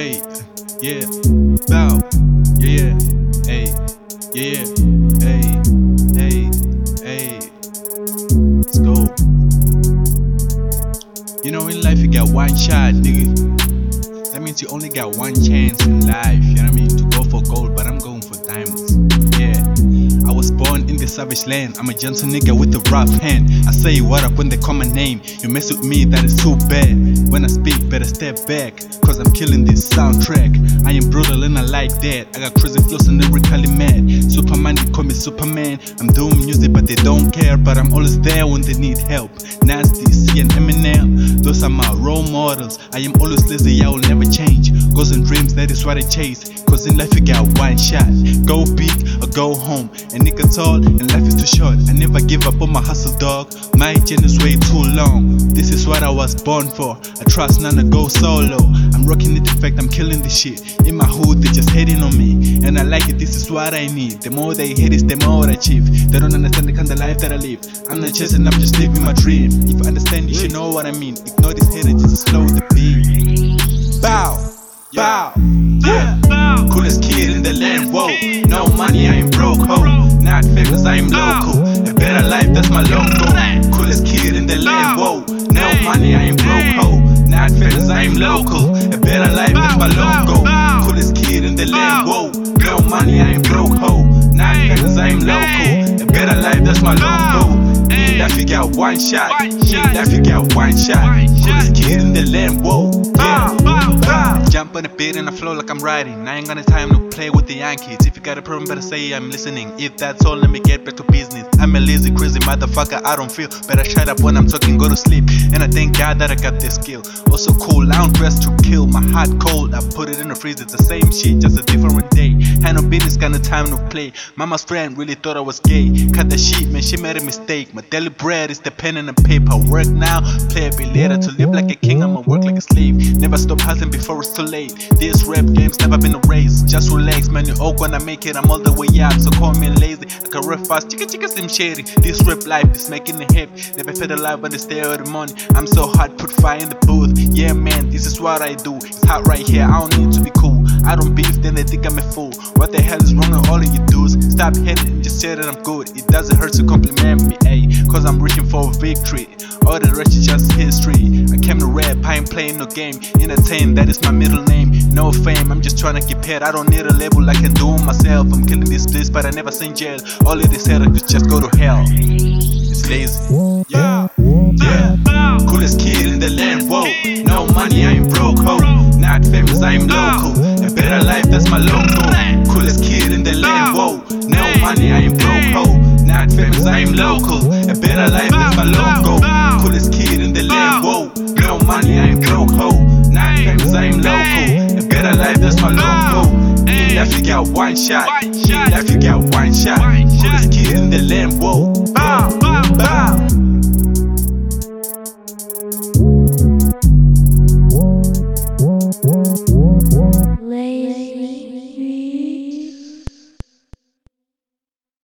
Hey, yeah, bow, yeah, hey, yeah, hey, hey, hey, let's go. You know, in life you got one shot, nigga. That means you only got one chance in life, you know what I mean? To go for gold, but I'm going for diamonds. Yeah, I was born in the savage land. I'm a gentle nigga with a rough hand. I say what up when they call my name. You mess with me, that is too bad. When I speak, better step back, cause I'm killing this soundtrack. I am brutal and I like that. I got crazy flows and lyrically mad. Superman, they call me Superman. I'm doing music but they don't care, but I'm always there when they need help. Nasty, C and Eminem, those are my role models. I am always lazy, I will never change. Goals and dreams, that is what I chase. Cause in life you got one shot. Go big or go home. A nigga tall and life is too short. I never give up on my hustle, dog. My journey is way too long. This is what I was born for. I trust none to go solo. I'm rocking it, in fact I'm killing this shit. In my hood they just hating on me, and I like it, this is what I need. The more they hate it, the more I achieve. They don't understand the kind of life that I live. I'm not chasing, I'm just living my dream. If you understand, you should know what I mean. Ignore this haters, just slow the beat. Bow, bow, yeah. Coolest kid in the land, whoa. No money, I ain't broke, ho. Not famous, I am local. A better life, that's my logo. Coolest kid in the land, whoa. No money, I ain't broke, ho. Not famous, I am local. A better life, that's my logo. Coolest kid in the land, whoa. No money, I ain't broke, ho. Not famous, I am local. A better life, that's my logo. In life you got one shot. In life you got one shot. Coolest kid in the land, whoa. Yeah. Jump on the beat and I flow like I'm riding. I ain't got time to play with the Yankees. If you got a problem, better say I'm listening. If that's all, let me get back to business. I'm a lazy, crazy motherfucker, I don't feel. Better shut up when I'm talking, go to sleep. And I thank God that I got this skill. Also cool, I don't dress to kill. My heart cold, I put it in the freezer. It's the same shit, just a different day. Had no business, kind of time to play. Mama's friend really thought I was gay. Cut the shit, man, she made a mistake. My daily bread is the pen and the paper. Work now, play a bit later. To live like a king, I'ma work like a slave. Never stop hustling before it's too late. This rap game's never been a race. Just relax, man, you all gonna make it. I'm all the way up, so call me lazy. I can rap fast, chicka slim shady. This rap life is making it hip. Never feel alive when they stay out the money. I'm so hot, put fire in the booth. Yeah, man, this is what I do. It's hot right here, I don't need to be cool. I don't beef, then they think I'm a fool. What the hell is wrong with all of you dudes? Stop hating and just say that I'm good. It doesn't hurt to compliment me, ayy, cause I'm reaching for a victory. All the rest is just history. I came to rap, I ain't playing no game. Entertain, that is my middle name. No fame, I'm just trying to keep paid. I don't need a label, I can do it myself. I'm killing this place, but I never seen jail. All of this haters could just go to hell. It's lazy, yeah, yeah. Coolest kid in the land, whoa. No money, I ain't broke, ho. Not famous, I am local. A better life, that's my logo. Coolest kid in the land, whoa. No money, I ain't broke, ho. Not famous, I am local. A better life, that's my logo. Coolest kid in the land, whoa. No money, I ain't broke, ho. Not famous, I am local. A better life, that's my logo. In life you got one shot. In life you got one shot. Coolest kid in the land, whoa.